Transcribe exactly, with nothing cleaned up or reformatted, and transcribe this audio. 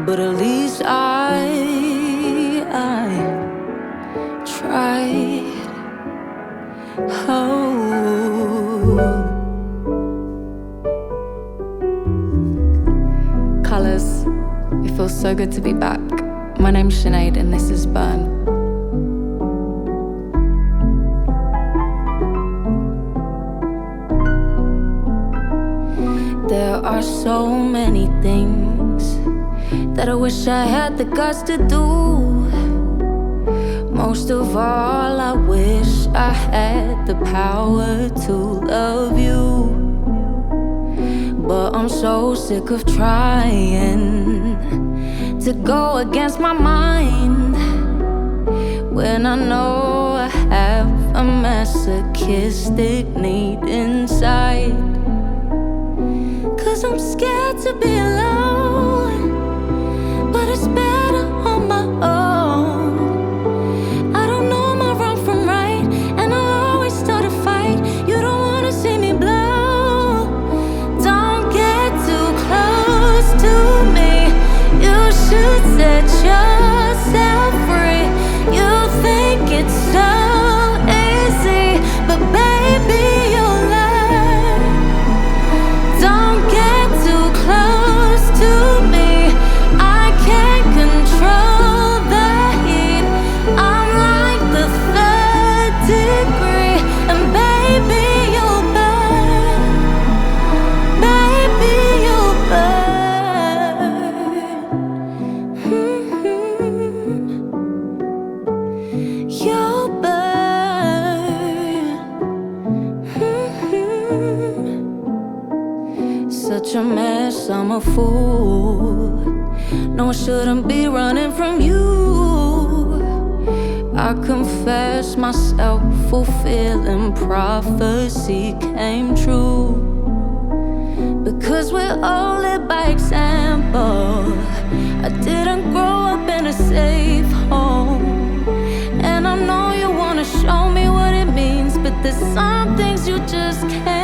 but at least I, I tried. Oh, Colors, it feels so good to be back. My name's Sinead and this is Burn. There are so many things that I wish I had the guts to do. Most of all, I wish I had the power to love you. But I'm so sick of trying to go against my mind when I know I have a masochistic need inside. Cause I'm scared to be alone, but it's better on my own. I don't know my wrong from right, and I'll always start a fight. You don't wanna see me blow. Don't get too close to me. You should set yourself free. You think it's so easy, but baby, you'll learn. Don't get too close to me. I can't control the heat. I'm like the third degree, and baby, you'll burn. Baby, you'll burn. Mm-hmm. You'll burn. Mm-hmm. Such a mess, I'm a fool. No, I shouldn't be running from you. I confess my self-fulfilling prophecy came true. Because we're all led by example. I didn't grow up in a safe home, and I know you wanna show me what it means, but there's some things you just can't